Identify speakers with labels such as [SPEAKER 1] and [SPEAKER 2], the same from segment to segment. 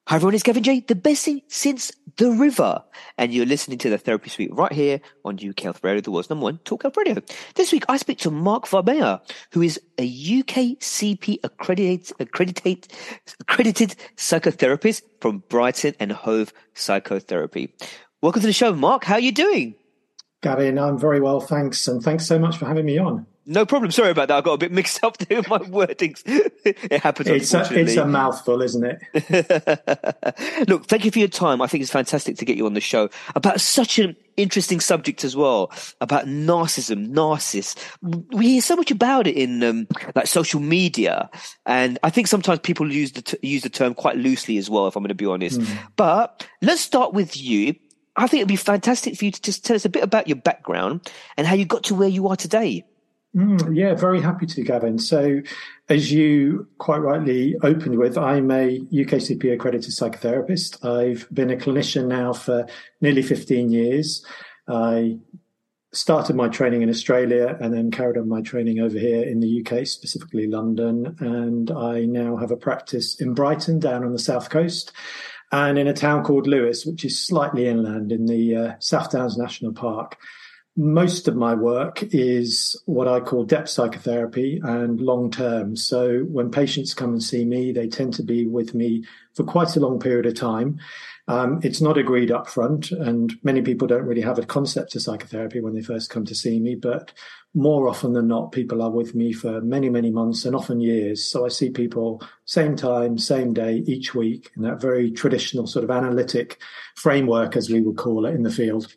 [SPEAKER 1] Hi everyone, it's Kevin J, the best thing since the river. And you're listening to the Therapy Suite right here on UK Health Radio, the world's number one talk health radio. This week I speak to Mark Varmeyer, who is a UKCP accredited psychotherapist from Brighton and Hove Psychotherapy. Welcome to the show, Mark. How are you doing?
[SPEAKER 2] Gavin, I'm very well, thanks. And thanks so much for having me on.
[SPEAKER 1] No problem. Sorry about that. I got a bit mixed up there with my wordings. It happens, unfortunately.
[SPEAKER 2] It's a mouthful, isn't it?
[SPEAKER 1] Look, thank you for your time. I think it's fantastic to get you on the show about such an interesting subject as well, about narcissists. We hear so much about it in like social media, and I think sometimes people use the term quite loosely as well, if I'm going to be honest. But let's start with you. I think it'd be fantastic for you to just tell us a bit about your background and how you got to where you are today.
[SPEAKER 2] Yeah, very happy to, Gavin. So, as you quite rightly opened with, I'm a UKCP accredited psychotherapist. I've been a clinician now for nearly 15 years. I started my training in Australia and then carried on my training over here in the UK, specifically London. And I now have a practice in Brighton, down on the south coast, and in a town called Lewes, which is slightly inland in the South Downs National Park. Most of my work is what I call depth psychotherapy and long term. So when patients come and see me, they tend to be with me for quite a long period of time. It's not agreed up front, and many people don't really have a concept of psychotherapy when they first come to see me. But more often than not, people are with me for many, many months and often years. So I see people same time, same day, each week, in that very traditional sort of analytic framework, as we would call it in the field.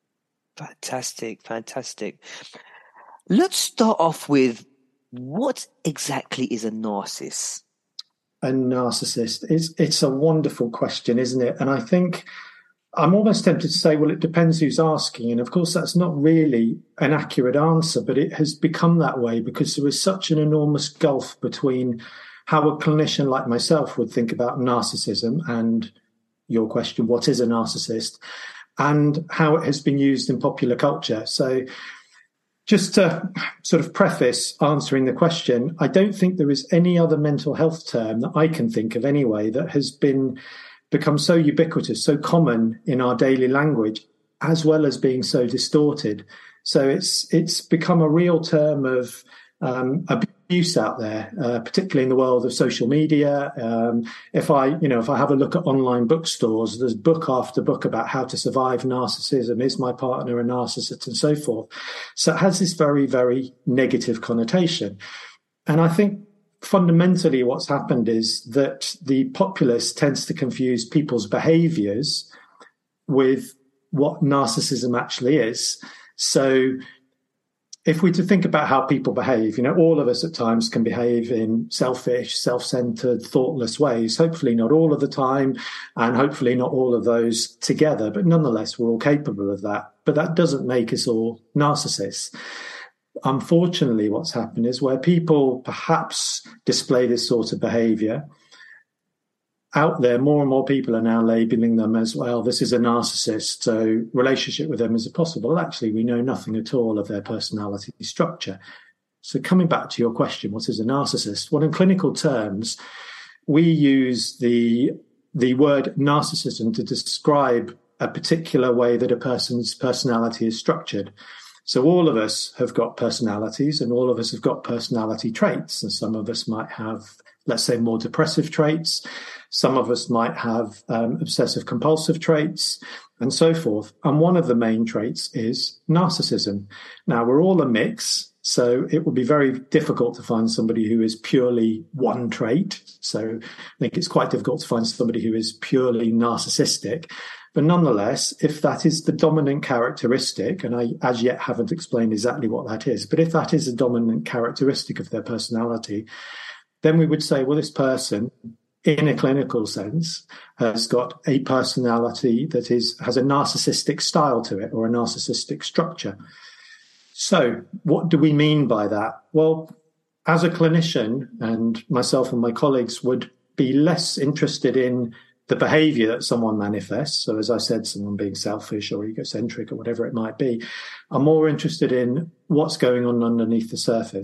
[SPEAKER 1] Fantastic. Let's start off with, what exactly is a narcissist?
[SPEAKER 2] A narcissist it's a wonderful question, isn't it? And I think I'm almost tempted to say, well, it depends who's asking. And of course, that's not really an accurate answer, but it has become that way because there is such an enormous gulf between how a clinician like myself would think about narcissism and your question, what is a narcissist, and how it has been used in popular culture. So just to sort of preface answering the question, I don't think there is any other mental health term that I can think of anyway that has become so ubiquitous, so common in our daily language, as well as being so distorted. So it's become a real term of abuse out there, particularly in the world of social media. If I have a look at online bookstores, there's book after book about how to survive narcissism, is my partner a narcissist, and so forth. So it has this very, very negative connotation. And I think fundamentally what's happened is that the populace tends to confuse people's behaviors with what narcissism actually is. So if we to think about how people behave, all of us at times can behave in selfish, self-centered, thoughtless ways. Hopefully not all of the time, and hopefully not all of those together, but nonetheless, we're all capable of that. But that doesn't make us all narcissists. Unfortunately, what's happened is where people perhaps display this sort of behavior, out there, more and more people are now labeling them as, well, this is a narcissist, so relationship with them is possible. Well, actually, we know nothing at all of their personality structure. So coming back to your question, what is a narcissist? Well, in clinical terms, we use the word narcissism to describe a particular way that a person's personality is structured. So all of us have got personalities, and all of us have got personality traits. And some of us might have, let's say, more depressive traits. Some of us might have obsessive compulsive traits, and so forth. And one of the main traits is narcissism. Now, we're all a mix, so it would be very difficult to find somebody who is purely one trait. So I think it's quite difficult to find somebody who is purely narcissistic. But nonetheless, if that is the dominant characteristic, and I as yet haven't explained exactly what that is, but if that is a dominant characteristic of their personality, then we would say, well, this person, in a clinical sense, has got a personality that has a narcissistic style to it, or a narcissistic structure. So what do we mean by that? Well, as a clinician, and myself and my colleagues would be less interested in the behavior that someone manifests. So as I said, someone being selfish or egocentric or whatever it might be, are more interested in what's going on underneath the surface.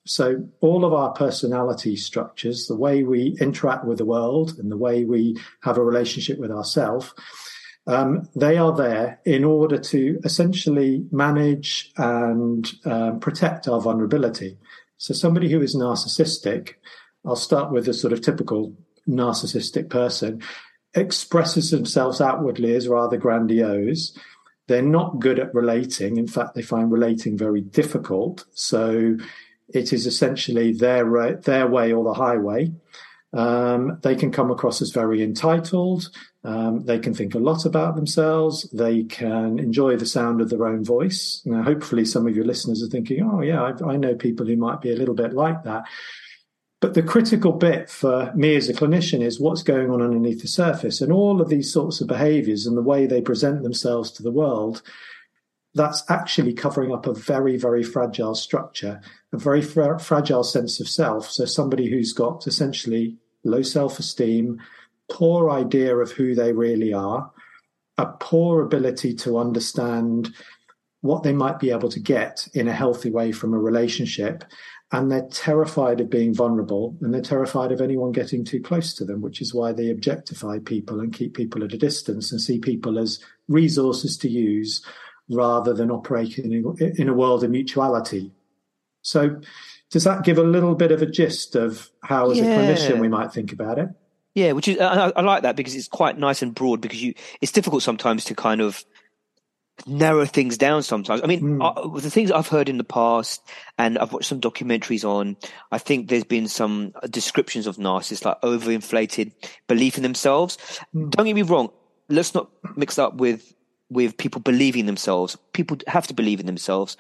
[SPEAKER 2] So all of our personality structures, the way we interact with the world and the way we have a relationship with ourselves, they are there in order to essentially manage and protect our vulnerability. So somebody who is narcissistic, I'll start with a sort of typical narcissistic person, expresses themselves outwardly as rather grandiose. They're not good at relating. In fact, they find relating very difficult. So it is essentially their way or the highway. They can come across as very entitled. They can think a lot about themselves. They can enjoy the sound of their own voice. Now, hopefully some of your listeners are thinking, oh, yeah, I know people who might be a little bit like that. But the critical bit for me as a clinician is what's going on underneath the surface. And all of these sorts of behaviors and the way they present themselves to the world, that's actually covering up a very, very fragile structure, a very fragile sense of self. So somebody who's got essentially low self-esteem, poor idea of who they really are, a poor ability to understand what they might be able to get in a healthy way from a relationship. And they're terrified of being vulnerable, and they're terrified of anyone getting too close to them, which is why they objectify people and keep people at a distance and see people as resources to use rather than operating in a world of mutuality. So does that give a little bit of a gist of how, as a clinician, we might think about it?
[SPEAKER 1] Yeah, which is I like that because it's quite nice and broad, because it's difficult sometimes to kind of narrow things down sometimes. I mean, the things I've heard in the past, and I've watched some documentaries on, I think there's been some descriptions of narcissists like overinflated belief in themselves. Don't get me wrong. Let's not mix up with people believing themselves. People have to believe in themselves,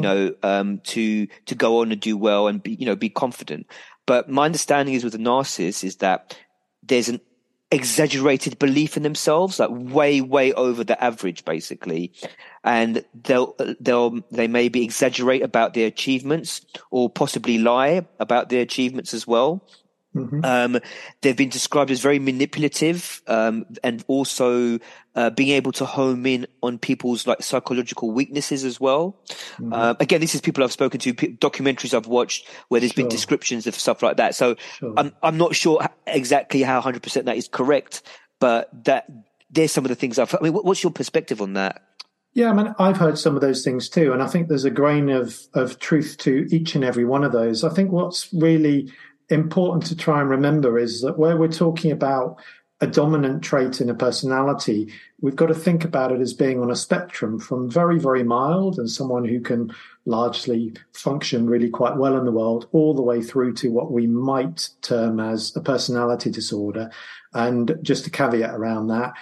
[SPEAKER 1] to go on and do well and be confident. But my understanding is with a narcissist is that there's an exaggerated belief in themselves, like way over the average, basically, and they maybe exaggerate about their achievements or possibly lie about their achievements as well. They've been described as very manipulative, and also being able to home in on people's like psychological weaknesses as well. Again, this is people I've spoken to, documentaries I've watched where there's been descriptions of stuff like that. So I'm not sure exactly how 100% that is correct, but that there's some of the things I've heard. I mean, what's your perspective on that?
[SPEAKER 2] Yeah, I mean, I've heard some of those things too, and I think there's a grain of truth to each and every one of those. I think what's really important to try and remember is that where we're talking about a dominant trait in a personality, we've got to think about it as being on a spectrum from very, very mild and someone who can largely function really quite well in the world, all the way through to what we might term as a personality disorder. And just a caveat around that,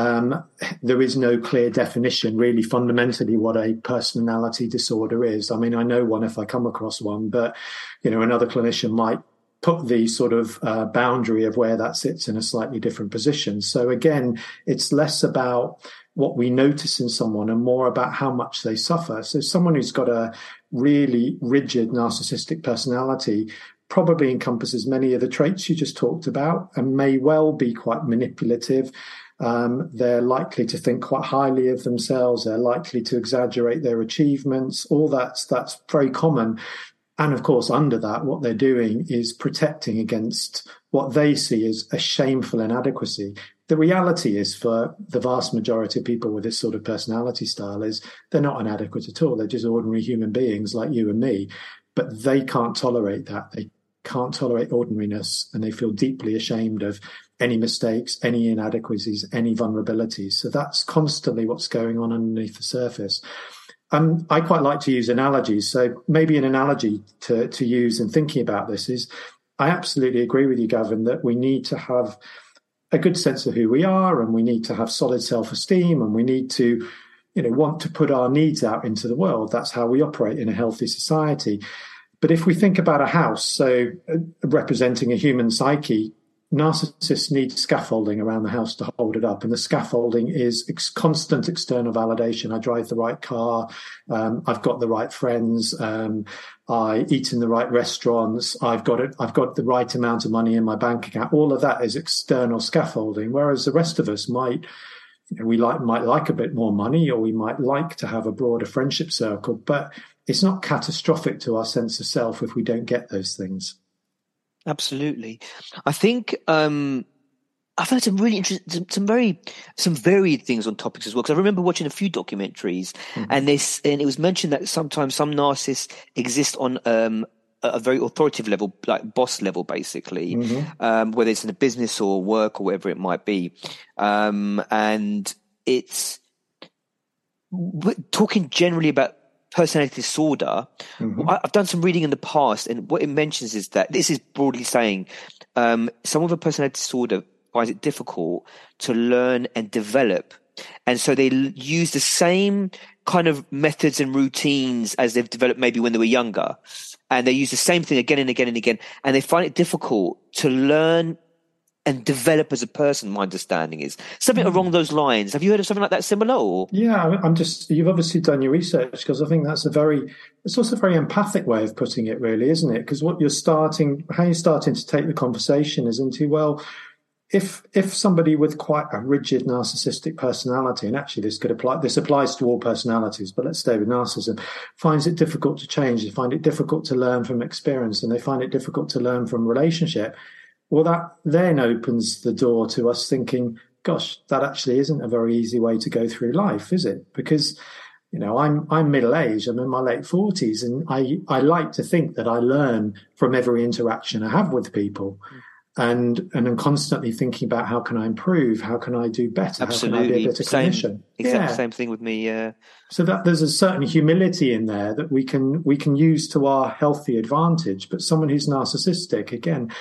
[SPEAKER 2] there is no clear definition really fundamentally what a personality disorder is. I mean, I know one if I come across one, but another clinician might put the sort of boundary of where that sits in a slightly different position. So again, it's less about what we notice in someone and more about how much they suffer. So someone who's got a really rigid narcissistic personality probably encompasses many of the traits you just talked about and may well be quite manipulative. They're likely to think quite highly of themselves. They're likely to exaggerate their achievements. All that's very common. And of course, under that, what they're doing is protecting against what they see as a shameful inadequacy. The reality is, for the vast majority of people with this sort of personality style, is they're not inadequate at all. They're just ordinary human beings like you and me. But they can't tolerate that. They can't tolerate ordinariness, and they feel deeply ashamed of any mistakes, any inadequacies, any vulnerabilities. So that's constantly what's going on underneath the surface. I quite like to use analogies. So maybe an analogy to use in thinking about this is, I absolutely agree with you, Gavin, that we need to have a good sense of who we are, and we need to have solid self-esteem, and we need to, want to put our needs out into the world. That's how we operate in a healthy society. But if we think about a house, so representing a human psyche, narcissists need scaffolding around the house to hold it up. And the scaffolding is constant external validation. I drive the right car. I've got the right friends. I eat in the right restaurants. I've got the right amount of money in my bank account. All of that is external scaffolding. Whereas the rest of us might like a bit more money, or we might like to have a broader friendship circle, but it's not catastrophic to our sense of self if we don't get those things.
[SPEAKER 1] Absolutely. I think I've heard some really interesting, some varied things on topics as well. Because I remember watching a few documentaries, and it was mentioned that sometimes some narcissists exist on a very authoritative level, like boss level, basically, whether it's in a business or work or whatever it might be. And it's talking generally about personality disorder. I've done some reading in the past, and what it mentions is that this is broadly saying someone with a personality disorder finds it difficult to learn and develop. And so they use the same kind of methods and routines as they've developed maybe when they were younger. And they use the same thing again and again and again. And they find it difficult to learn and develop as a person, my understanding is. Something along those lines. Have you heard of something like that similar? Or?
[SPEAKER 2] Yeah, you've obviously done your research, because I think it's also a very empathic way of putting it, really, isn't it? Because how you're starting to take the conversation is into, well, if somebody with quite a rigid narcissistic personality, and actually this applies to all personalities, but let's stay with narcissism, finds it difficult to change, they find it difficult to learn from experience, and they find it difficult to learn from relationship, well, that then opens the door to us thinking, gosh, that actually isn't a very easy way to go through life, is it? Because, I'm middle-aged, I'm in my late 40s, and I like to think that I learn from every interaction I have with people. And I'm constantly thinking about, how can I improve? How can I do better?
[SPEAKER 1] Absolutely.
[SPEAKER 2] How can I be a better clinician?
[SPEAKER 1] Exactly same thing with me.
[SPEAKER 2] So that there's a certain humility in there that we can use to our healthy advantage. But someone who's narcissistic, again,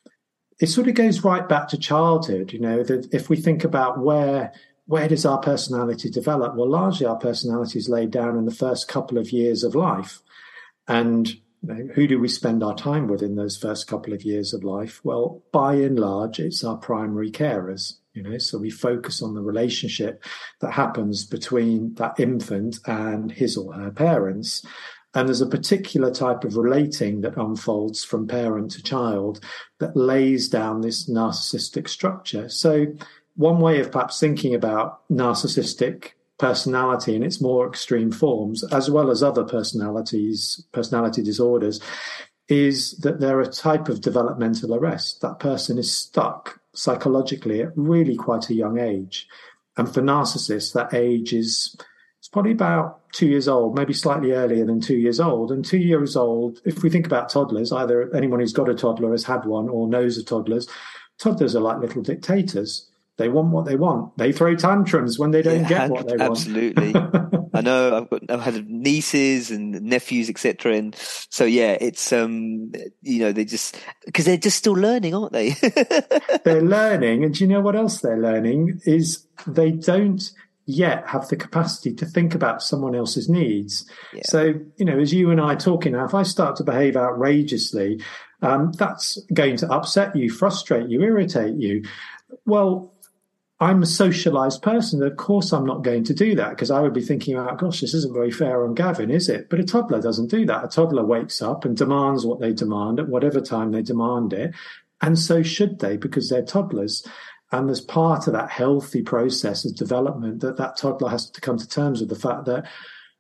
[SPEAKER 2] it sort of goes right back to childhood. That if we think about where does our personality develop? Well, largely our personality is laid down in the first couple of years of life, and who do we spend our time with in those first couple of years of life? Well, by and large, it's our primary carers, so we focus on the relationship that happens between that infant and his or her parents. And there's a particular type of relating that unfolds from parent to child that lays down this narcissistic structure. So one way of perhaps thinking about narcissistic personality in its more extreme forms, as well as other personality disorders, is that they're a type of developmental arrest. That person is stuck psychologically at really quite a young age. And for narcissists, that age it's probably about 2 years old, maybe slightly earlier than 2 years old. And 2 years old, if we think about toddlers, either anyone who's got a toddler has had one or knows of toddlers are like little dictators. They want what they want. They throw tantrums when they don't get what they want.
[SPEAKER 1] Absolutely. I know I've had nieces and nephews, etc. And so, it's, they just, because they're just still learning, aren't they?
[SPEAKER 2] They're learning. And do you know what else they're learning is they don't yet have the capacity to think about someone else's needs. Yeah. So, as you and I are talking now, if I start to behave outrageously, that's going to upset you, frustrate you, irritate you. Well, I'm a socialized person. Of course, I'm not going to do that, because I would be thinking about, gosh, this isn't very fair on Gavin, is it? But a toddler doesn't do that. A toddler wakes up and demands what they demand at whatever time they demand it. And so should they, because they're toddlers. And there's part of that healthy process of development that toddler has to come to terms with the fact that,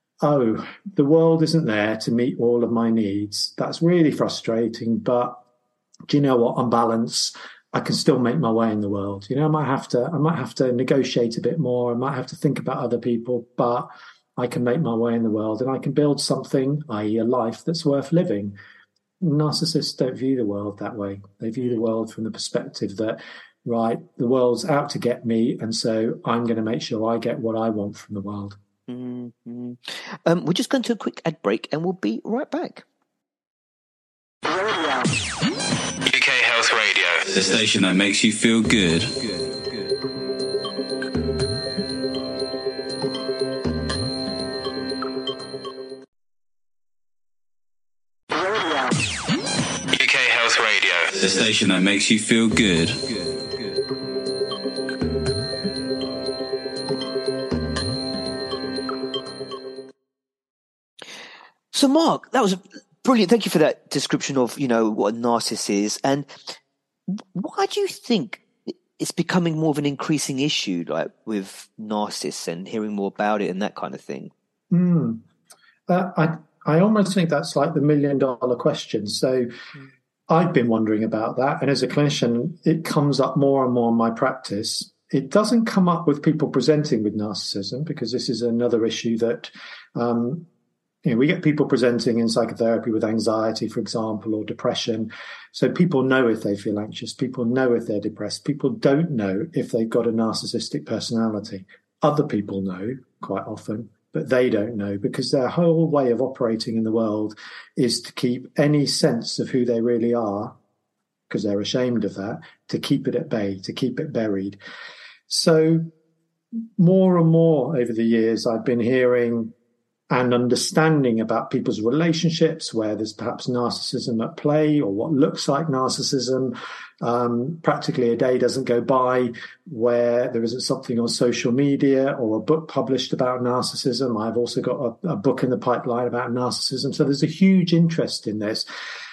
[SPEAKER 2] the world isn't there to meet all of my needs. That's really frustrating. But do you know what? On balance, I can still make my way in the world. I might have to negotiate a bit more. I might have to think about other people, but I can make my way in the world, and I can build something, i.e. a life that's worth living. Narcissists don't view the world that way. They view the world from the perspective that, right, the world's out to get me, and so I'm going to make sure I get what I want from the world.
[SPEAKER 1] Mm-hmm. We're just going to a quick ad break, and we'll be right back.
[SPEAKER 3] UK Health Radio, the station that makes you feel good. UK Health Radio, the station that makes you feel good.
[SPEAKER 1] So, Mark, that was brilliant. Thank you for that description of, what a narcissist is. And why do you think it's becoming more of an increasing issue, like I hearing more about it and that kind of thing?
[SPEAKER 2] I I almost think that's like the $1 million question. So I've been wondering about that. And as a clinician, it comes up more and more in my practice. It doesn't come up with people presenting with narcissism, because this is another issue that, we get people presenting in psychotherapy with anxiety, for example, or depression. So people know if they feel anxious. People know if they're depressed. People don't know if they've got a narcissistic personality. Other people know quite often, but they don't know, because their whole way of operating in the world is to keep any sense of who they really are, because they're ashamed of that, to keep it at bay, to keep it buried. So more and more over the years, I've been hearing and understanding about people's relationships where there's perhaps narcissism at play, or what looks like narcissism. Practically a day doesn't go by where there isn't something on social media or a book published about narcissism. I've also got a book in the pipeline about narcissism. So there's a huge interest in this.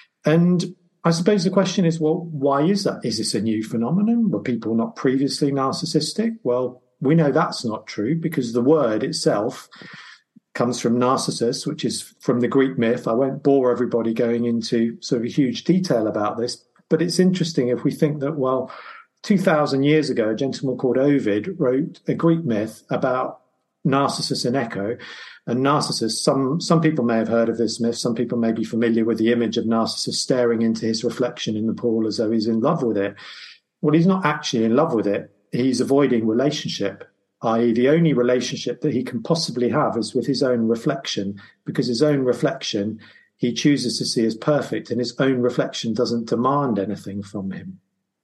[SPEAKER 2] And I suppose the question is, well, why is that? Is this a new phenomenon? Were people not previously narcissistic? Well, we know that's not true, because the word itself comes from narcissus, which is from the Greek myth. I won't bore everybody going into sort of a huge detail about this, but it's interesting if we think that, well, 2,000 years ago, a gentleman called Ovid wrote a Greek myth about Narcissus and Echo. And Narcissus, some people may have heard of this myth. Some people may be familiar with the image of Narcissus staring into his reflection in the pool as though he's in love with it. Well, he's not actually in love with it. He's avoiding relationship, i.e. the only relationship that he can possibly have is with his own reflection, because his own reflection he chooses to see as perfect, and his own reflection doesn't demand anything from him.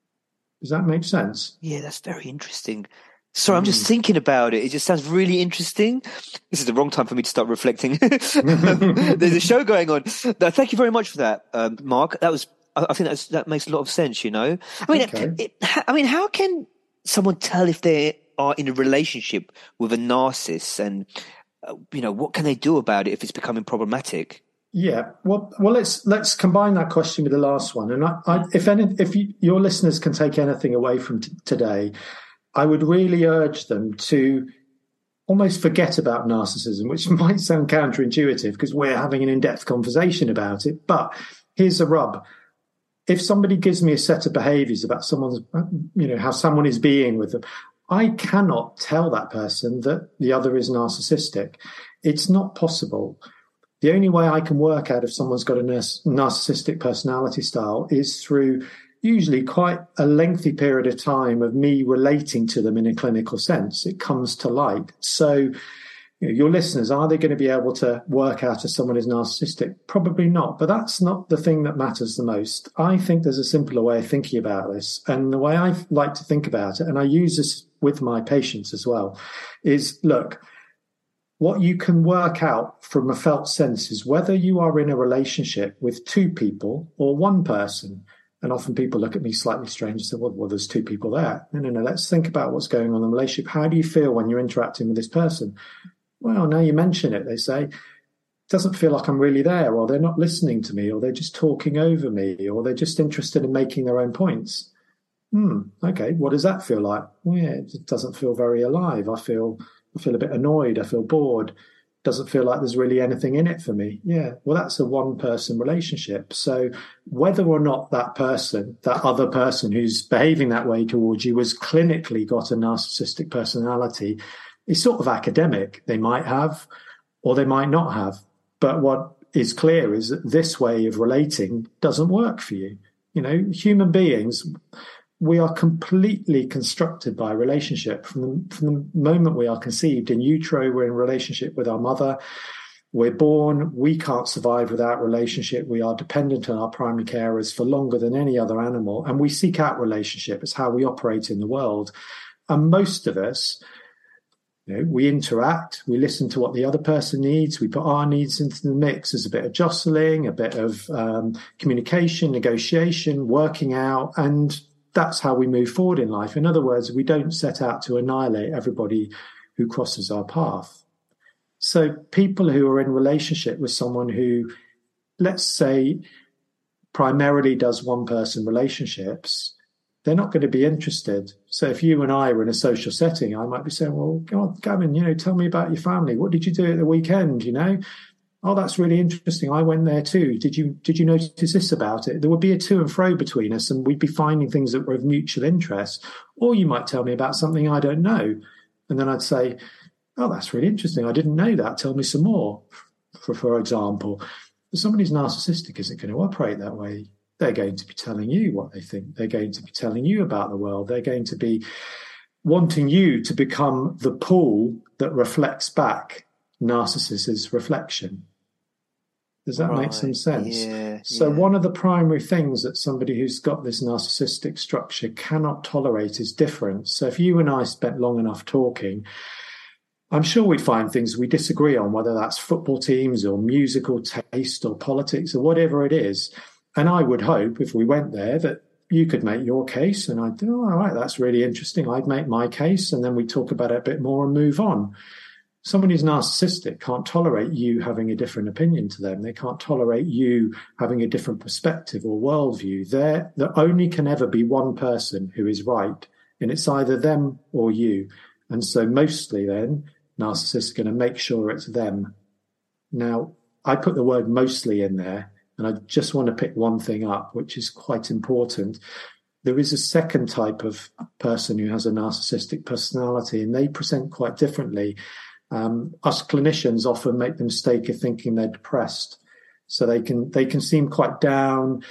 [SPEAKER 2] Does that make sense?
[SPEAKER 1] Yeah, that's very interesting. Sorry, I'm just thinking about it. It just sounds really interesting. This is the wrong time for me to start reflecting. There's a show going on. No, thank you very much for that, Mark. I think that makes a lot of sense, I mean, okay. How can someone tell if they are in a relationship with a narcissist, and, what can they do about it if it's becoming problematic?
[SPEAKER 2] Yeah, well, let's combine that question with the last one. And if your listeners can take anything away from today, I would really urge them to almost forget about narcissism, which might sound counterintuitive because we're having an in-depth conversation about it. But here's the rub. If somebody gives me a set of behaviors about someone's, how someone is being with them, I cannot tell that person that the other is narcissistic. It's not possible. The only way I can work out if someone's got a narcissistic personality style is through usually quite a lengthy period of time of me relating to them in a clinical sense. It comes to light. So your listeners, are they going to be able to work out if someone is narcissistic? Probably not. But that's not the thing that matters the most. I think there's a simpler way of thinking about this. And the way I like to think about it, and I use this with my patients as well, is, look, what you can work out from a felt sense is whether you are in a relationship with two people or one person. And often people look at me slightly strange and say, well, there's two people there. No. Let's think about what's going on in the relationship. How do you feel when you're interacting with this person? Well, now you mention it, they say, it doesn't feel like I'm really there, or they're not listening to me, or they're just talking over me, or they're just interested in making their own points. Okay, what does that feel like? Well, yeah, it doesn't feel very alive. I feel a bit annoyed. I feel bored. Doesn't feel like there's really anything in it for me. Yeah, well, that's a one-person relationship. So whether or not that person, that other person who's behaving that way towards you, has clinically got a narcissistic personality is sort of academic. They might have, or they might not have. But what is clear is that this way of relating doesn't work for you. Human beings, we are completely constructed by relationship. From the moment we are conceived in utero, we're in relationship with our mother. We're born. We can't survive without relationship. We are dependent on our primary carers for longer than any other animal. And we seek out relationship. It's how we operate in the world. And most of us, we interact, we listen to what the other person needs, we put our needs into the mix. There's a bit of jostling, a bit of communication, negotiation, working out, and that's how we move forward in life. In other words, we don't set out to annihilate everybody who crosses our path. So people who are in relationship with someone who, let's say, primarily does one-person relationships, they're not going to be interested. So if you and I were in a social setting, I might be saying, well, God, Gavin, tell me about your family. What did you do at the weekend, Oh, that's really interesting. I went there too. Did you notice this about it? There would be a to and fro between us, and we'd be finding things that were of mutual interest. Or you might tell me about something I don't know, and then I'd say, "Oh, that's really interesting. I didn't know that. Tell me some more." For example, somebody who's narcissistic isn't going to operate that way. They're going to be telling you what they think. They're going to be telling you about the world. They're going to be wanting you to become the pool that reflects back narcissist's reflection. Does that make some sense?
[SPEAKER 1] Yeah,
[SPEAKER 2] so one of the primary things that somebody who's got this narcissistic structure cannot tolerate is difference. So if you and I spent long enough talking, I'm sure we'd find things we disagree on, whether that's football teams or musical taste or politics or whatever it is. And I would hope if we went there that you could make your case and I'd do, all right, that's really interesting. I'd make my case and then we'd talk about it a bit more and move on. Someone who's narcissistic can't tolerate you having a different opinion to them. They can't tolerate you having a different perspective or worldview. There only can ever be one person who is right, and it's either them or you. And so mostly then, narcissists are going to make sure it's them. Now, I put the word mostly in there, and I just want to pick one thing up, which is quite important. There is a second type of person who has a narcissistic personality, and they present quite differently. Us clinicians often make the mistake of thinking they're depressed. So they can seem quite down.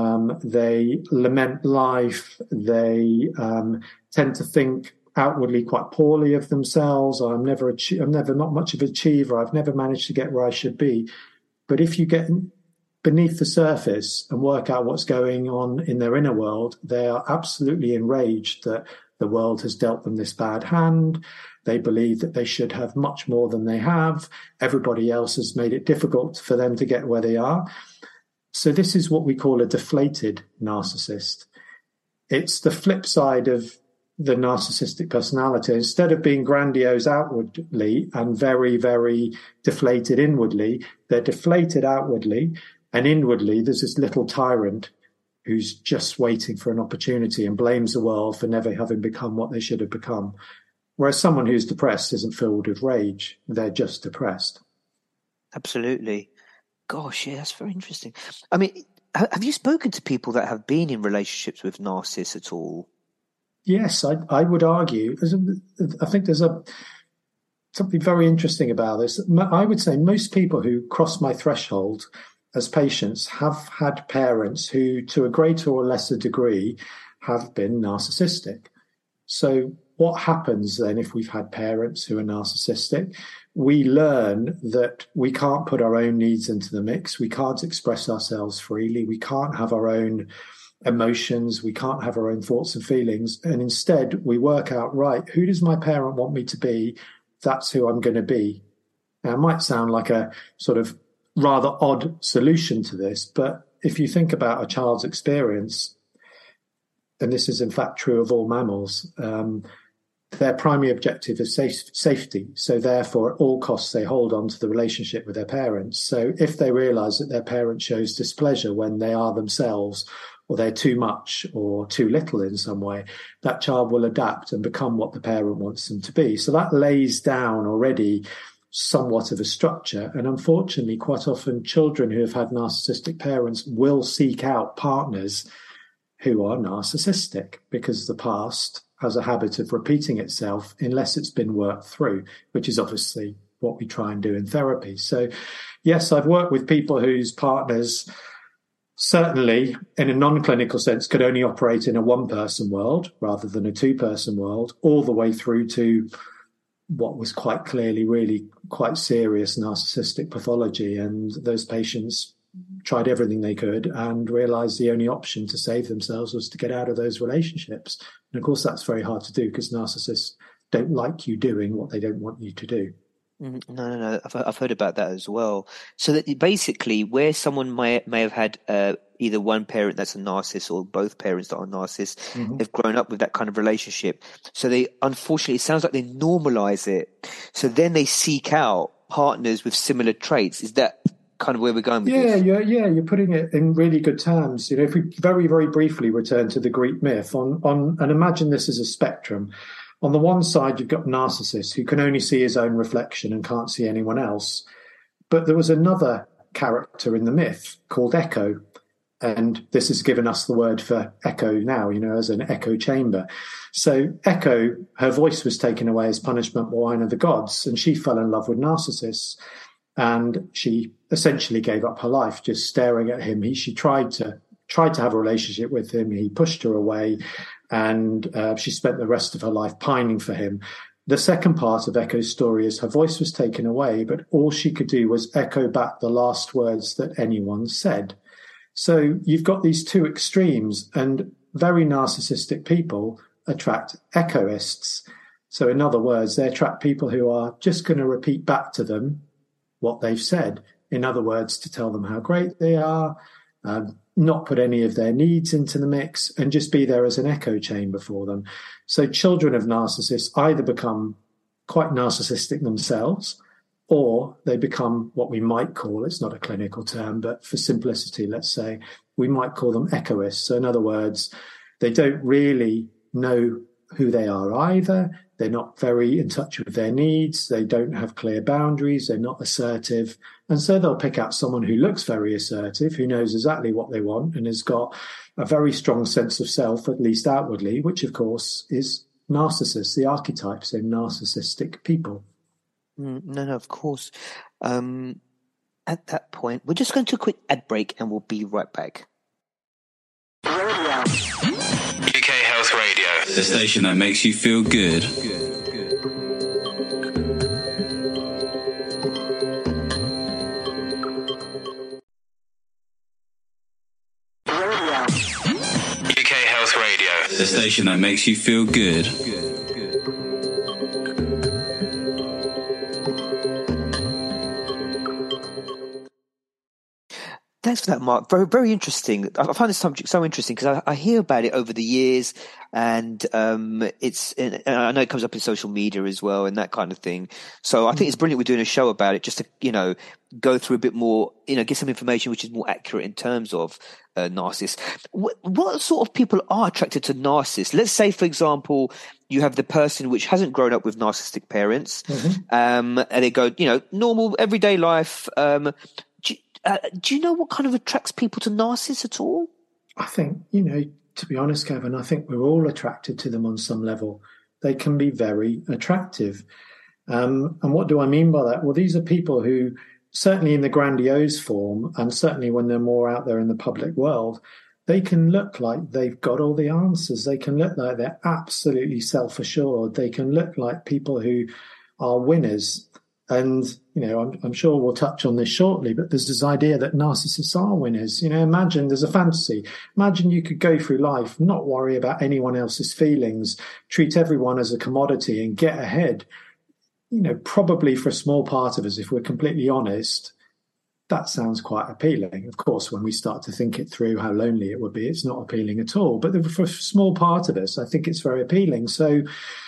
[SPEAKER 2] They lament life. They tend to think outwardly quite poorly of themselves. I'm never not much of an achiever. I've never managed to get where I should be. But if you get beneath the surface and work out what's going on in their inner world, they are absolutely enraged that the world has dealt them this bad hand. They believe that they should have much more than they have. Everybody else has made it difficult for them to get where they are. So this is what we call a deflated narcissist. It's the flip side of the narcissistic personality. Instead of being grandiose outwardly and very, very deflated inwardly, they're deflated outwardly, and inwardly there's this little tyrant who's just waiting for an opportunity and blames the world for never having become what they should have become. Whereas someone who's depressed isn't filled with rage. They're just depressed.
[SPEAKER 1] Absolutely. Gosh, yeah, that's very interesting. I mean, have you spoken to people that have been in relationships with narcissists at all?
[SPEAKER 2] Yes, I would argue. I think there's something very interesting about this. I would say most people who cross my threshold as patients have had parents who, to a greater or lesser degree, have been narcissistic. So what happens then if we've had parents who are narcissistic? We learn that we can't put our own needs into the mix. We can't express ourselves freely. We can't have our own emotions. We can't have our own thoughts and feelings. And instead, we work out, right, who does my parent want me to be? That's who I'm going to be. Now, it might sound like a sort of rather odd solution to this, but if you think about a child's experience, and this is in fact true of all mammals, their primary objective is safety. So therefore, at all costs, they hold on to the relationship with their parents. So if they realize that their parent shows displeasure when they are themselves, or they're too much or too little in some way, that child will adapt and become what the parent wants them to be. So that lays down already somewhat of a structure. And unfortunately, quite often children who have had narcissistic parents will seek out partners who are narcissistic because the past has a habit of repeating itself unless it's been worked through, which is obviously what we try and do in therapy. So, yes, I've worked with people whose partners certainly, in a non-clinical sense, could only operate in a one-person world rather than a two-person world, all the way through to what was quite clearly really quite serious narcissistic pathology. And those patients tried everything they could and realized the only option to save themselves was to get out of those relationships. And of course, that's very hard to do because narcissists don't like you doing what they don't want you to do.
[SPEAKER 1] No. I've heard about that as well. So that basically, where someone may have had either one parent that's a narcissist or both parents that are narcissists, have grown up with that kind of relationship. So they, unfortunately, it sounds like they normalize it. So then they seek out partners with similar traits. Is that kind of where we're going with this?
[SPEAKER 2] You're putting it in really good terms. You know, if we very, very briefly return to the Greek myth and imagine this as a spectrum. On the one side, you've got narcissists who can only see his own reflection and can't see anyone else. But there was another character in the myth called Echo. And this has given us the word for echo now, as an echo chamber. So Echo, her voice was taken away as punishment by one of the gods, and she fell in love with Narcissus. And she essentially gave up her life just staring at him. She tried to have a relationship with him. He pushed her away, and she spent the rest of her life pining for him. The second part of Echo's story is her voice was taken away, but all she could do was echo back the last words that anyone said. So you've got these two extremes, and very narcissistic people attract echoists. So in other words, they attract people who are just going to repeat back to them what they've said. In other words, to tell them how great they are, not put any of their needs into the mix, and just be there as an echo chamber for them. So children of narcissists either become quite narcissistic themselves, or they become what we might call, it's not a clinical term, but for simplicity, let's say, we might call them echoists. So in other words, they don't really know who they are either. They're not very in touch with their needs. They don't have clear boundaries. They're not assertive. And so they'll pick out someone who looks very assertive, who knows exactly what they want and has got a very strong sense of self, at least outwardly, which of course is narcissists, the archetypes in narcissistic people.
[SPEAKER 1] No, of course. At that point, we're just going to a quick ad break and we'll be right back.
[SPEAKER 3] UK Health Radio, the station that makes you feel good. UK Health Radio, the station that makes you feel good.
[SPEAKER 1] Thanks for that, Mark. Very, very interesting. I find this subject so interesting because I hear about it over the years, and and I know it comes up in social media as well and that kind of thing. So I think it's brilliant we're doing a show about it just to, go through a bit more, get some information which is more accurate in terms of narcissists. What sort of people are attracted to narcissists? Let's say, for example, you have the person which hasn't grown up with narcissistic parents, and they go, normal everyday life. Do you know what kind of attracts people to narcissists at all?
[SPEAKER 2] I think, to be honest, Kevin, I think we're all attracted to them on some level. They can be very attractive. And what do I mean by that? Well, these are people who, certainly in the grandiose form, and certainly when they're more out there in the public world, they can look like they've got all the answers. They can look like they're absolutely self-assured. They can look like people who are winners. And, I'm sure we'll touch on this shortly, but there's this idea that narcissists are winners. Imagine there's a fantasy. Imagine you could go through life, not worry about anyone else's feelings, treat everyone as a commodity and get ahead. Probably for a small part of us, if we're completely honest, that sounds quite appealing. Of course, when we start to think it through how lonely it would be, it's not appealing at all. But for a small part of us, I think it's very appealing. So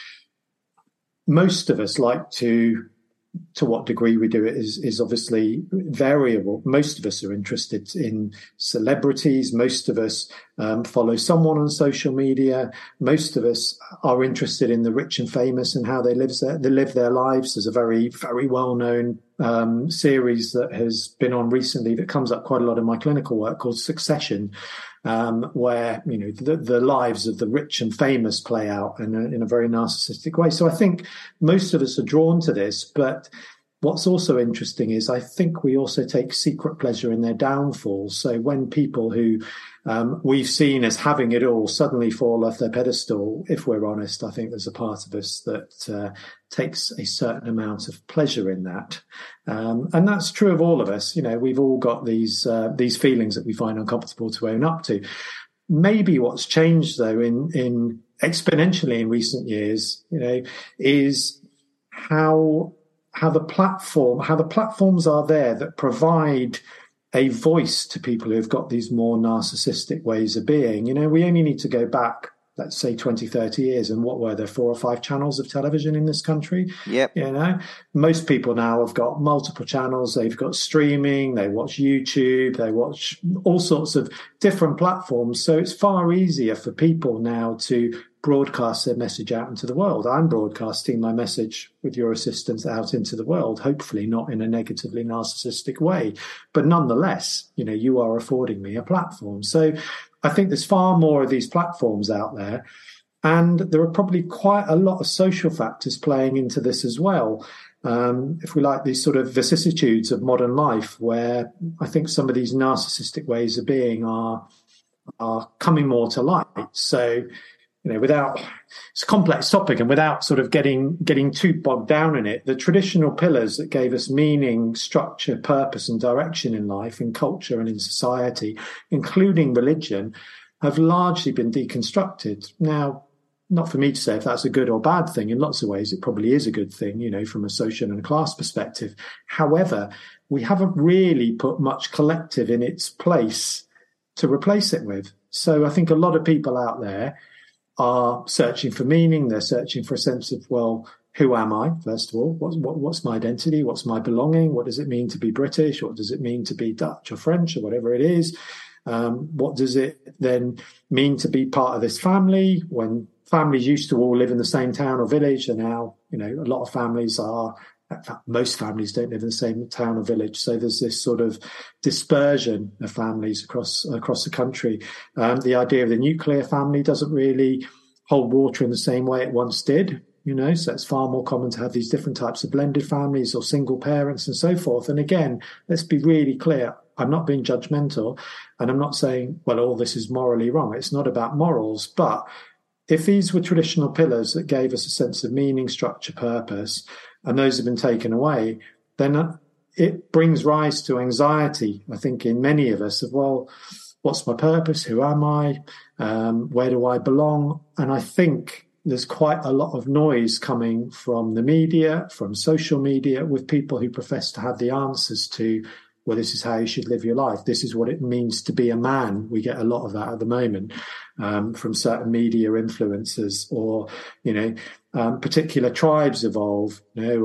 [SPEAKER 2] most of us like to what degree we do it is obviously variable. Most of us are interested in celebrities. Most of us follow someone on social media. Most of us are interested in the rich and famous and how they live their lives. There's a very, very well-known series that has been on recently that comes up quite a lot in my clinical work called Succession, where the lives of the rich and famous play out in a very narcissistic way. So I think most of us are drawn to this, but what's also interesting is I think we also take secret pleasure in their downfall. So when people who we've seen as having it all suddenly fall off their pedestal, if we're honest, I think there's a part of us that takes a certain amount of pleasure in that. And that's true of all of us. We've all got these feelings that we find uncomfortable to own up to. Maybe what's changed, though, in exponentially in recent years, is how the platforms are there that provide a voice to people who've got these more narcissistic ways of being. We only need to go back, let's say 20, 30 years. And what were there, 4 or 5 channels of television in this country?
[SPEAKER 1] Yep.
[SPEAKER 2] Most people now have got multiple channels. They've got streaming, they watch YouTube, they watch all sorts of different platforms. So it's far easier for people now to broadcast their message out into the world. I'm broadcasting my message with your assistance out into the world, hopefully not in a negatively narcissistic way. But nonetheless, you are affording me a platform. So I think there's far more of these platforms out there. And there are probably quite a lot of social factors playing into this as well. If we like these sort of vicissitudes of modern life, where I think some of these narcissistic ways of being are coming more to light. So, it's a complex topic, and without sort of getting too bogged down in it, the traditional pillars that gave us meaning, structure, purpose, and direction in life, in culture and in society, including religion, have largely been deconstructed. Now, not for me to say if that's a good or bad thing. In lots of ways, it probably is a good thing, from a social and a class perspective. However, we haven't really put much collective in its place to replace it with. So I think a lot of people out there are searching for meaning. They're searching for a sense of, well, who am I, first of all? What's my identity? What's my belonging? What does it mean to be British? What does it mean to be Dutch or French or whatever it is? What does it then mean to be part of this family? When families used to all live in the same town or village, and now, a lot of families are, in fact, most families don't live in the same town or village. So there's this sort of dispersion of families across the country. The idea of the nuclear family doesn't really hold water in the same way it once did. So it's far more common to have these different types of blended families or single parents and so forth. And again, let's be really clear. I'm not being judgmental, and I'm not saying, well, all this is morally wrong. It's not about morals. But if these were traditional pillars that gave us a sense of meaning, structure, purpose, and those have been taken away, then it brings rise to anxiety, I think, in many of us of, well, what's my purpose? Who am I? Where do I belong? And I think there's quite a lot of noise coming from the media, from social media, with people who profess to have the answers to, well, this is how you should live your life. This is what it means to be a man. We get a lot of that at the moment from certain media influencers, or, particular tribes evolve.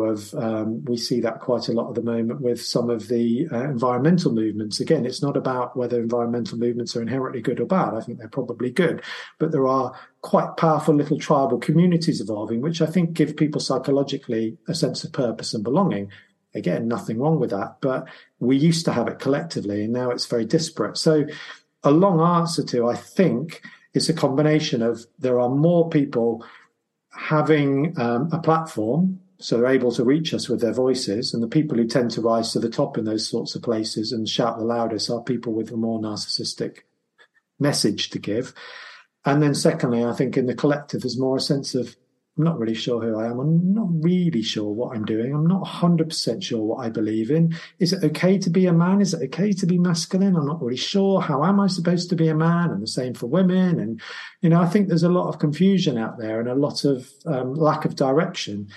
[SPEAKER 2] We see that quite a lot at the moment with some of the environmental movements. Again, it's not about whether environmental movements are inherently good or bad. I think they're probably good. But there are quite powerful little tribal communities evolving, which I think give people psychologically a sense of purpose and belonging. Again, nothing wrong with that, but we used to have it collectively, and now it's very disparate. So a long answer to, I think, is a combination of, there are more people having a platform, so they're able to reach us with their voices, and the people who tend to rise to the top in those sorts of places and shout the loudest are people with a more narcissistic message to give. And then secondly, I think in the collective, there's more a sense of, I'm not really sure who I am. I'm not really sure what I'm doing. I'm not 100% sure what I believe in. Is it okay to be a man? Is it okay to be masculine? I'm not really sure. How am I supposed to be a man? And the same for women. And, I think there's a lot of confusion out there and a lot of lack of direction.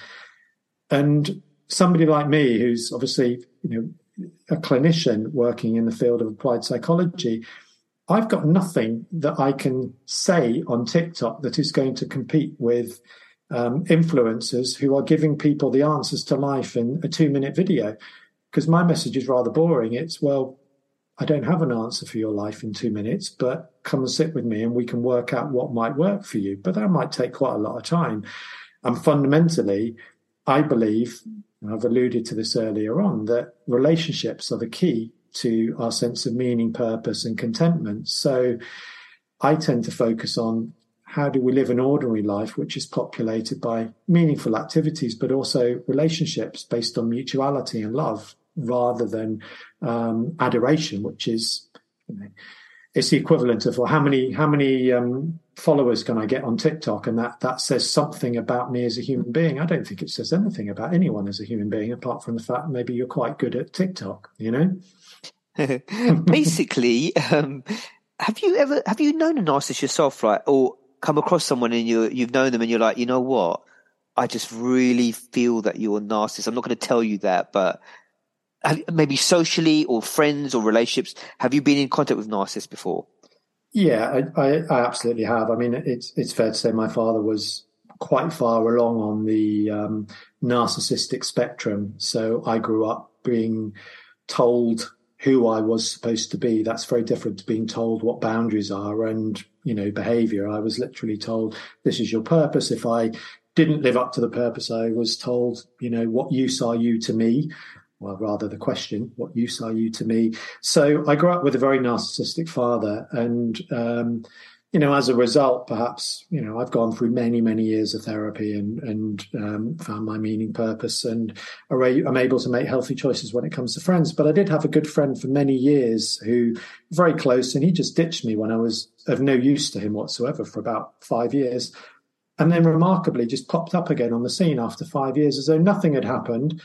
[SPEAKER 2] And somebody like me, who's obviously, a clinician working in the field of applied psychology, I've got nothing that I can say on TikTok that is going to compete with influencers who are giving people the answers to life in a 2-minute video, because my message is rather boring. It's, well, I don't have an answer for your life in 2 minutes, but come and sit with me and we can work out what might work for you. But that might take quite a lot of time. And fundamentally, I believe, and I've alluded to this earlier on, that relationships are the key to our sense of meaning, purpose, and contentment. So I tend to focus on, how do we live an ordinary life which is populated by meaningful activities, but also relationships based on mutuality and love, rather than adoration, which is, it's the equivalent of, well, how many followers can I get on TikTok? And that says something about me as a human being. I don't think it says anything about anyone as a human being, apart from the fact maybe you're quite good at TikTok,
[SPEAKER 1] Basically, have you known a narcissist yourself, right? Or come across someone and you've known them and you're like, you know what? I just really feel that you're a narcissist. I'm not going to tell you that, but maybe socially or friends or relationships, have you been in contact with narcissists before?
[SPEAKER 2] Yeah, I absolutely have. I mean, it's fair to say my father was quite far along on the narcissistic spectrum. So I grew up being told who I was supposed to be. That's very different to being told what boundaries are. And, behavior. I was literally told, this is your purpose. If I didn't live up to the purpose, I was told, what use are you to me? Well, rather the question, what use are you to me? So I grew up with a very narcissistic father. And, as a result, perhaps, I've gone through many, many years of therapy and found my meaning, purpose, and I'm able to make healthy choices when it comes to friends. But I did have a good friend for many years who very close, and he just ditched me when I was of no use to him whatsoever for about 5 years. And then remarkably just popped up again on the scene after 5 years as though nothing had happened.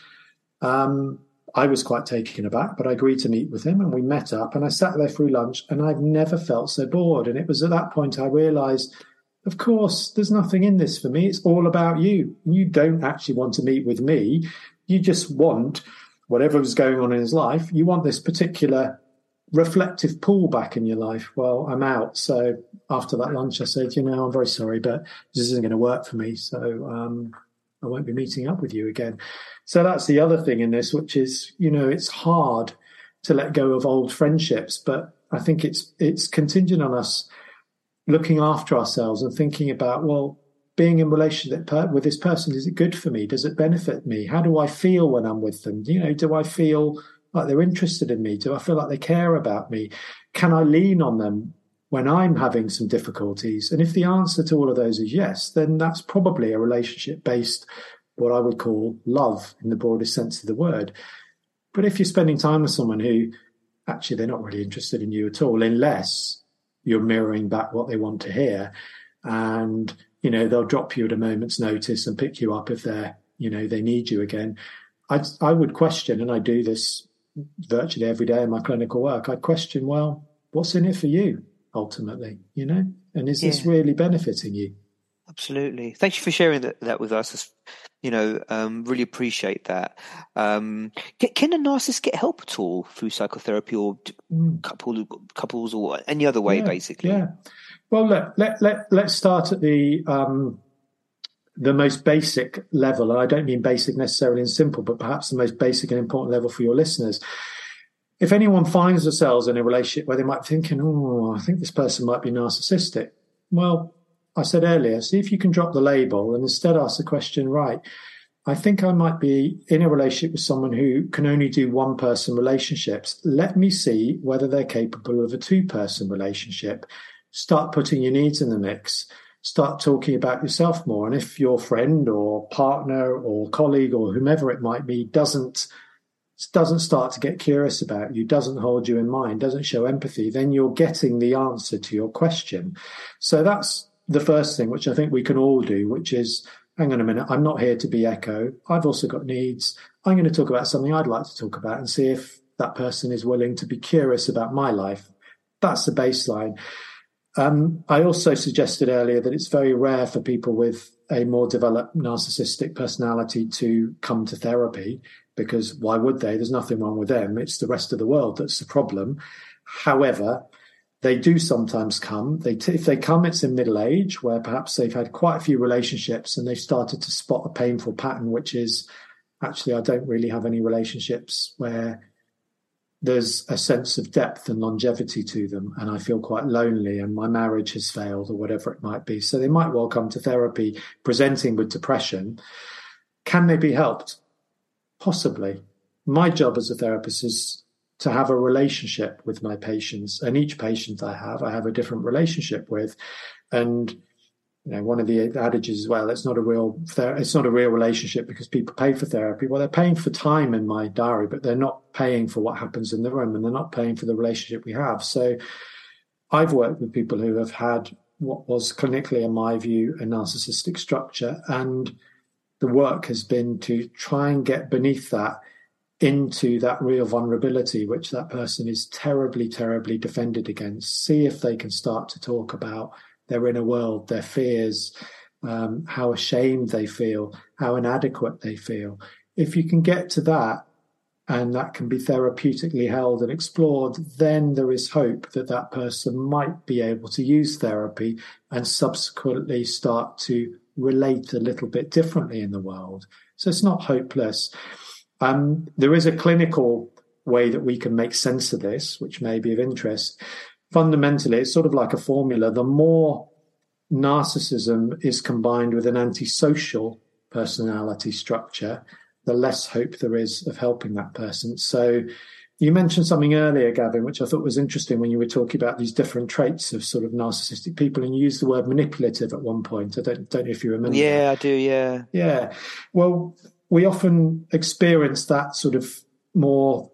[SPEAKER 2] I was quite taken aback, but I agreed to meet with him and we met up and I sat there through lunch and I've never felt so bored. And it was at that point I realized, of course, there's nothing in this for me. It's all about you. You don't actually want to meet with me. You just want whatever was going on in his life. You want this particular reflective pool back in your life. Well, I'm out. So after that lunch, I said, I'm very sorry, but this isn't going to work for me. So I won't be meeting up with you again. So that's the other thing in this, which is, it's hard to let go of old friendships, but I think it's contingent on us looking after ourselves and thinking about, well, being in relationship with this person, is it good for me? Does it benefit me? How do I feel when I'm with them? Do I feel like they're interested in me? Do I feel like they care about me? Can I lean on them when I'm having some difficulties? And if the answer to all of those is yes, then that's probably a relationship based what I would call love in the broadest sense of the word. But if you're spending time with someone who actually they're not really interested in you at all, unless you're mirroring back what they want to hear, and they'll drop you at a moment's notice and pick you up if they need you again, I would question, and I do this virtually every day in my clinical work, I'd question, well, what's in it for you ultimately, and is this really benefiting you?
[SPEAKER 1] Absolutely. Thank you for sharing that with us. Really appreciate that. Can a narcissist get help at all through psychotherapy or couples or any other way, basically?
[SPEAKER 2] Yeah. Well, let's start at the most basic level. And I don't mean basic necessarily and simple, but perhaps the most basic and important level for your listeners. If anyone finds themselves in a relationship where they might be thinking, I think this person might be narcissistic. Well, I said earlier, see if you can drop the label and instead ask the question, right, I think I might be in a relationship with someone who can only do one-person relationships. Let me see whether they're capable of a two-person relationship. Start putting your needs in the mix. Start talking about yourself more. And if your friend or partner or colleague or whomever it might be doesn't start to get curious about you, doesn't hold you in mind, doesn't show empathy, then you're getting the answer to your question. So that's the first thing, which I think we can all do, which is, hang on a minute, I'm not here to be echo. I've also got needs. I'm going to talk about something I'd like to talk about and see if that person is willing to be curious about my life. That's the baseline. I also suggested earlier that it's very rare for people with a more developed narcissistic personality to come to therapy, because why would they? There's nothing wrong with them. It's the rest of the world that's the problem. However, they do sometimes come. If they come, it's in middle age, where perhaps they've had quite a few relationships and they've started to spot a painful pattern, which is, actually, I don't really have any relationships where there's a sense of depth and longevity to them, and I feel quite lonely and my marriage has failed or whatever it might be. So they might well come to therapy presenting with depression. Can they be helped? Possibly. My job as a therapist is to have a relationship with my patients, and each patient I have a different relationship with. And one of the adages as well, it's not a real relationship because people pay for therapy. Well, they're paying for time in my diary, but they're not paying for what happens in the room, and they're not paying for the relationship we have. So I've worked with people who have had what was clinically, in my view, a narcissistic structure, and the work has been to try and get beneath that into that real vulnerability, which that person is terribly, terribly defended against. See if they can start to talk about their inner world, their fears, how ashamed they feel, how inadequate they feel. If you can get to that, and that can be therapeutically held and explored, then there is hope that that person might be able to use therapy and subsequently start to relate a little bit differently in the world. So it's not hopeless. There is a clinical way that we can make sense of this, which may be of interest. fundamentally, it's sort of like a formula. The more narcissism is combined with an antisocial personality structure, the less hope there is of helping that person. So you mentioned something earlier, Gavin, which I thought was interesting when you were talking about these different traits of sort of narcissistic people, and you used the word manipulative at one point. I don't know if you remember.
[SPEAKER 1] Yeah, I do, yeah.
[SPEAKER 2] Yeah. Well, we often experience that sort of more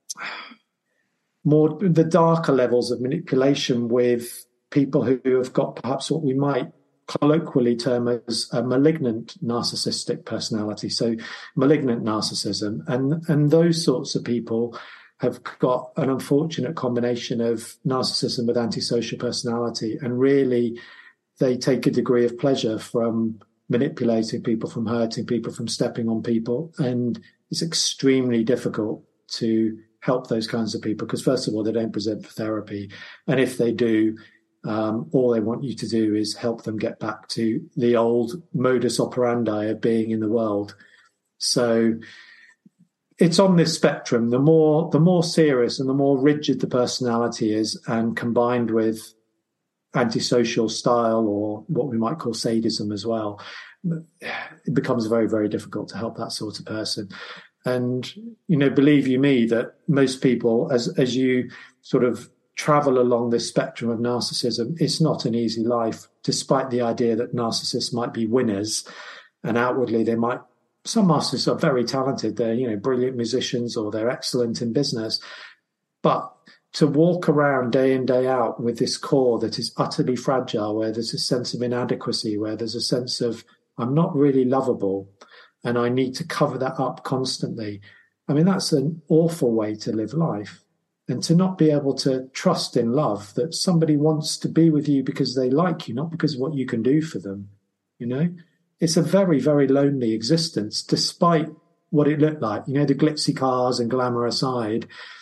[SPEAKER 2] the darker levels of manipulation with people who have got perhaps what we might colloquially term as a malignant narcissistic personality. So malignant narcissism. And those sorts of people have got an unfortunate combination of narcissism with antisocial personality. And really, they take a degree of pleasure from manipulating people, from hurting people, from stepping on people. And it's extremely difficult to help those kinds of people because, first of all, they don't present for therapy. And if they do, all they want you to do is help them get back to the old modus operandi of being in the world. So it's on this spectrum. The more serious and the more rigid the personality is, and combined with antisocial style or what we might call sadism as well, it becomes very, very difficult to help that sort of person. And, believe you me, that most people, as you sort of travel along this spectrum of narcissism, it's not an easy life, despite the idea that narcissists might be winners and outwardly some narcissists are very talented. They're, brilliant musicians or they're excellent in business. But to walk around day in, day out with this core that is utterly fragile, where there's a sense of inadequacy, where there's a sense of I'm not really lovable and I need to cover that up constantly. I mean, that's an awful way to live life. And to not be able to trust in love that somebody wants to be with you because they like you, not because of what you can do for them, It's a very, very lonely existence, despite what it looked like. The glitzy cars and glamour aside,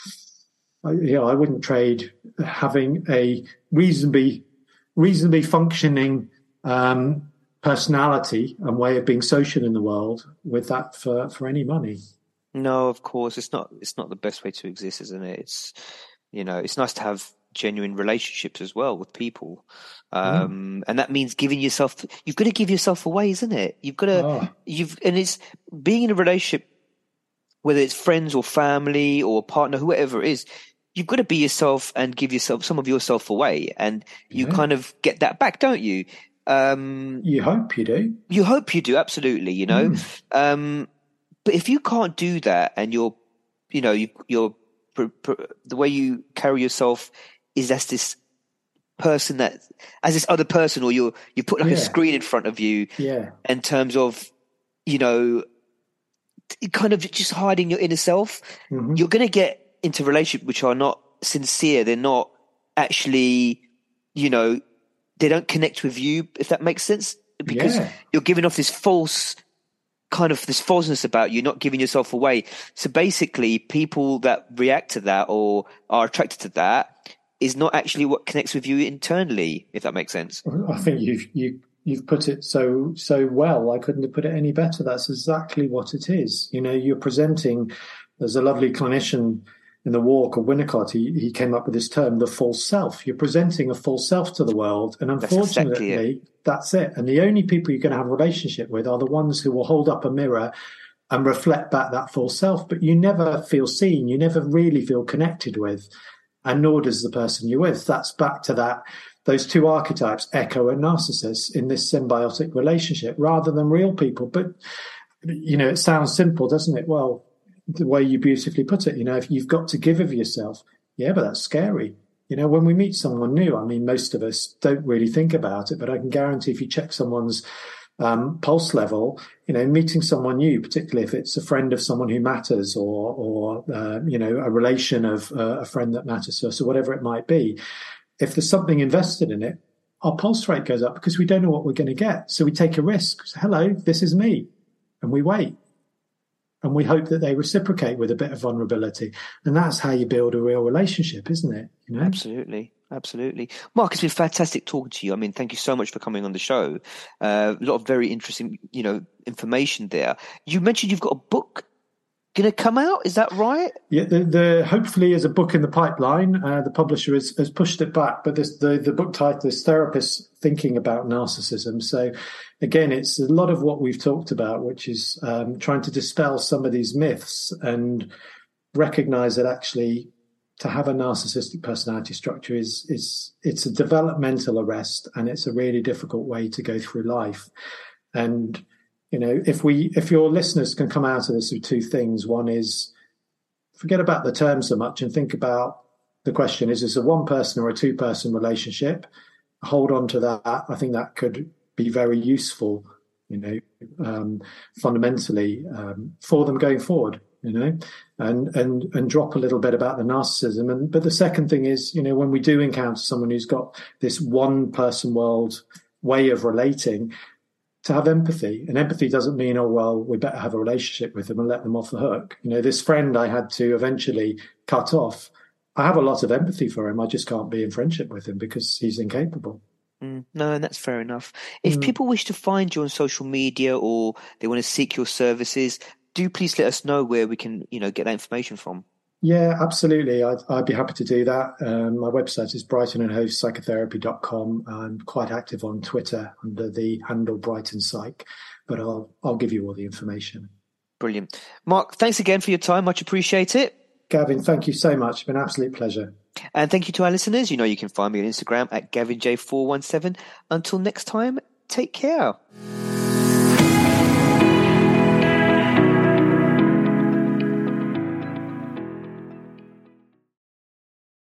[SPEAKER 2] I wouldn't trade having a reasonably functioning personality and way of being social in the world with that for any money.
[SPEAKER 1] No, of course, it's not the best way to exist, isn't it? It's it's nice to have genuine relationships as well with people, and that means you've got to give yourself away, isn't it? You've got to and it's being in a relationship, whether it's friends or family or partner, whoever it is, you've got to be yourself and give yourself some of yourself away, and you kind of get that back, don't you?
[SPEAKER 2] You hope you do.
[SPEAKER 1] You hope you do, absolutely. But if you can't do that, and you're the way you carry yourself is as this person as this other person, or you put like a screen in front of you, in terms of kind of just hiding your inner self. Mm-hmm. You're going to get into relationships which are not sincere. They're not actually, they don't connect with you, if that makes sense, because you're giving off this falseness about you, not giving yourself away. So basically, people that react to that or are attracted to that is not actually what connects with you internally, if that makes sense.
[SPEAKER 2] I think you've put it so well. I couldn't have put it any better. That's exactly what it is. You're presenting. There's a lovely clinician in the war called Winnicott. He came up with this term, the false self. You're presenting a false self to the world, and unfortunately, that's it. And the only people you're going to have a relationship with are the ones who will hold up a mirror and reflect back that false self. But you never feel seen. You never really feel connected with, and nor does the person you're with. That's back to those two archetypes, Echo and Narcissus, in this symbiotic relationship, rather than real people. But it sounds simple, doesn't it? Well, the way you beautifully put it, if you've got to give of yourself, but that's scary. When we meet someone new, I mean, most of us don't really think about it, but I can guarantee if you check someone's pulse level, meeting someone new, particularly if it's a friend of someone who matters or a relation of a friend that matters to us or whatever it might be, if there's something invested in it, our pulse rate goes up because we don't know what we're going to get. So we take a risk. So, hello, this is me. And we wait. And we hope that they reciprocate with a bit of vulnerability. And that's how you build a real relationship, isn't it?
[SPEAKER 1] Absolutely. Absolutely. Mark, it's been fantastic talking to you. I mean, thank you so much for coming on the show. A lot of very interesting, information there. You mentioned you've got a book going to come out. Is that right?
[SPEAKER 2] Yeah, the hopefully is a book in the pipeline. The publisher has pushed it back, but the book title is Therapists Thinking About Narcissism. So again, it's a lot of what we've talked about, which is trying to dispel some of these myths and recognize that actually to have a narcissistic personality structure it's a developmental arrest, and it's a really difficult way to go through life. And if your listeners can come out of this with two things, one is forget about the term so much and think about the question: is this a one-person or a two-person relationship? Hold on to that. I think that could be very useful, fundamentally for them going forward. And drop a little bit about the narcissism. But the second thing is, when we do encounter someone who's got this one person world way of relating, to have empathy. And empathy doesn't mean, oh, well, we better have a relationship with them and let them off the hook. This friend I had to eventually cut off, I have a lot of empathy for him. I just can't be in friendship with him because he's incapable.
[SPEAKER 1] No, and that's fair enough. If people wish to find you on social media or they want to seek your services, do please let us know where we can, get that information from.
[SPEAKER 2] Yeah, absolutely. I'd be happy to do that. My website is brightonandhovepsychotherapy.com. I'm quite active on Twitter under the handle Brighton Psych, but I'll give you all the information.
[SPEAKER 1] Brilliant. Mark, thanks again for your time. Much appreciate it.
[SPEAKER 2] Gavin, thank you so much. It's been an absolute pleasure.
[SPEAKER 1] And thank you to our listeners. You can find me on Instagram at GavinJ417. Until next time, take care.